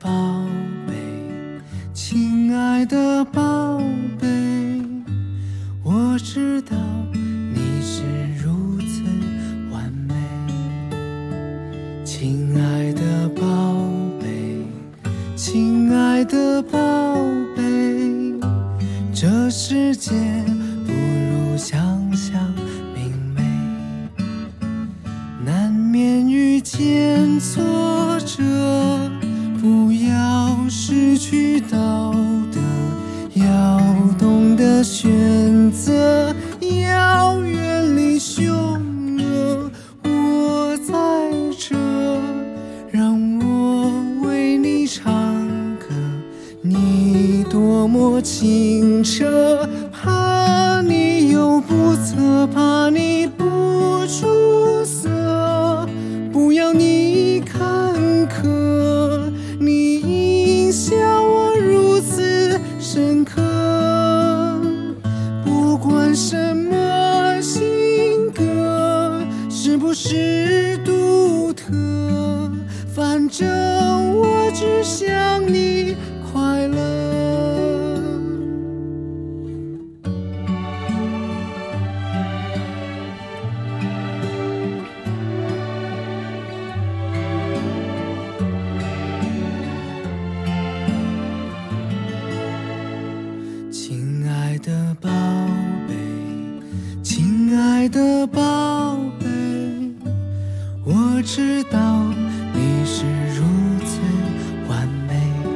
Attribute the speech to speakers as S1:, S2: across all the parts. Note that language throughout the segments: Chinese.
S1: 宝贝，亲爱的宝贝，我知道你是如此完美。亲爱的宝贝，亲爱的宝贝，这世界不如想象明媚，难免遇见挫折，不要失去道德，要懂得选择，要远离凶恶。我在这，让我为你唱歌，你多么清澈，怕你又不测，怕你不出色，不要你坎坷，你印象我如此深刻。不管什么性格，是不是独特，反正我只想你快乐。亲爱的宝贝，亲爱的宝贝，我知道你是如此完美。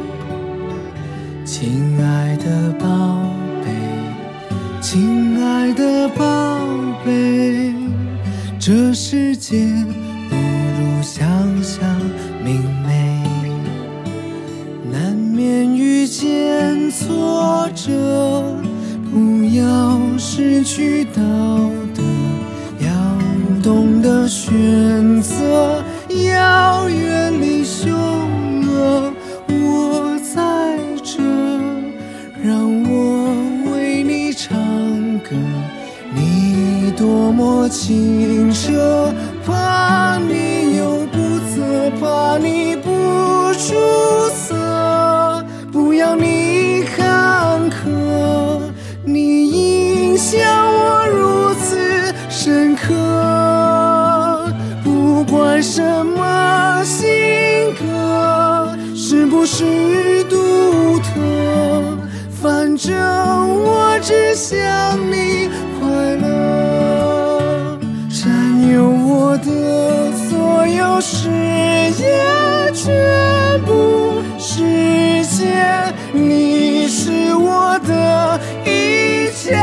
S1: 亲爱的宝贝，亲爱的宝贝，这世界不如想象明媚，难免遇见挫折，不要失去道德，要懂得选择，要远离凶恶。我在这，让我为你唱歌，你多么清澈，怕你又不测，怕你不出色，不要你坎坷，你印象我如此深刻。不管什么性格，是不是独特，反正我只想你快乐。占有我的所有视野，全部世界，你是我的一切。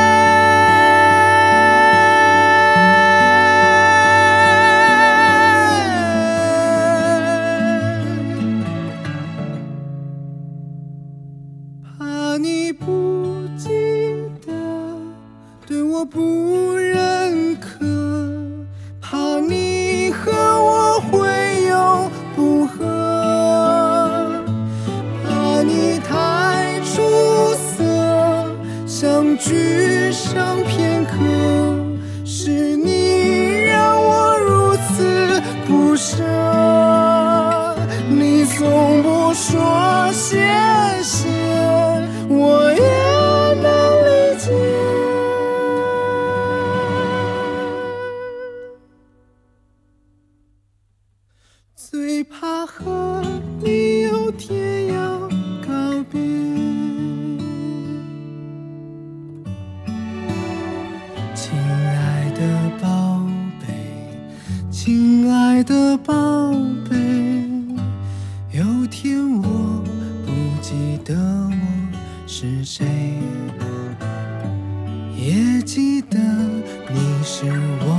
S1: 怕你不记得，对我不认可，怕你和我会有不合，怕你太出色，想聚上片刻，是你让我如此不舍。你从不说谢谢，我也能理解。最怕和你有天要告别。亲爱的宝贝，亲爱的宝贝，有天我不记得我是谁，也记得你是我